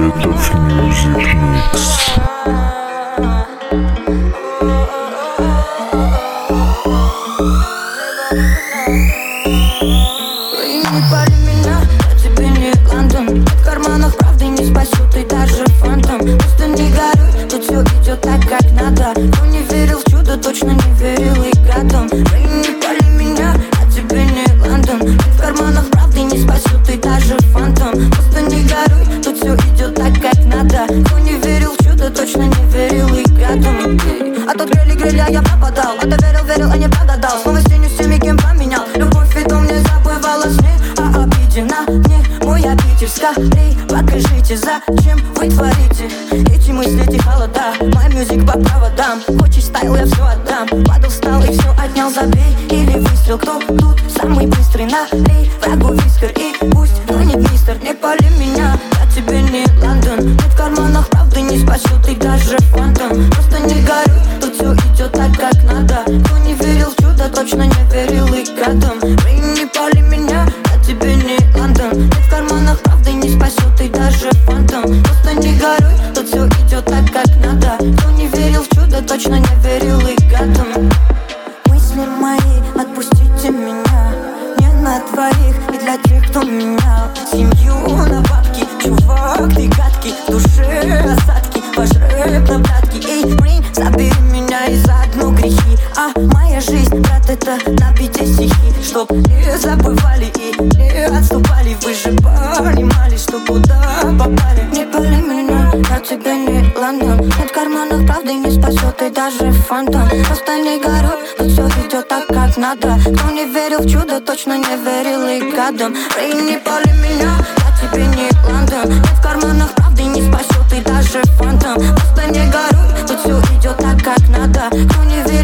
Летов Music Mix. Не пали меня, я тебе не Лондон. В карманах правды не спасет и даже фантом. Просто не горюй, тут все идет так, как надо. Кто не верил в чудо, точно не верил и гадом. Не пали меня, я тебе не Лондон. В карманах правды не спасет и даже фантом. Просто не горюй, тут все идет так, как надо. Кто не верил в чудо, точно не верил и гадом. А тот грели, а я пропадал. А ты верил, а не правда дал. Снова с тенью всеми, кем поменял. Любовь и дом не забывала сны. А обидена мне мой обитель. Скорей покажите, зачем вы творите эти мысли, эти холода. Мой мюзик по проводам. Хочешь стайл, я все отдам. Падал, встал и все отнял, забей. Или выстрел, кто тут самый быстрый? Налей врагу вискер и пусть гонит мистер. Не пали меня, я тебе не Лондон. Нет в карманах правды не спасет и даже фантом. Просто не горюй, тут все идет так, как надо. Кто не верил в чудо, точно не верил и гадом. Не пали меня, я тебе не Лондон. Нет в карманах правды не спасет и даже фантом. Просто не горюй, тут все идет так, как надо. Кто не верил в чудо, точно не верил и гадом. Мысли мои, отпустите меня. Не на двоих и для тех, кто менял семью на бабки. Чувак, ты гадкий, в душе осадки. Ваш рэп на платки. Эй, Брин, забери меня и заодно грехи. А моя жизнь, брат, это набитие стихи. Чтоб не забывали и не отступали. Вы же понимали, что куда попали. Не пали меня, я тебе не Лондон. Нет в карманах правды не спасет и даже фантом. Просто не горюй, тут все идет так, как надо. Кто не верил в чудо, точно не верил и гадом. Не пали меня, я тебе не Лондон. Нет в карманах правды не спасет и даже фантом. Просто не горюй, тут все идет так, как надо. Кто не верил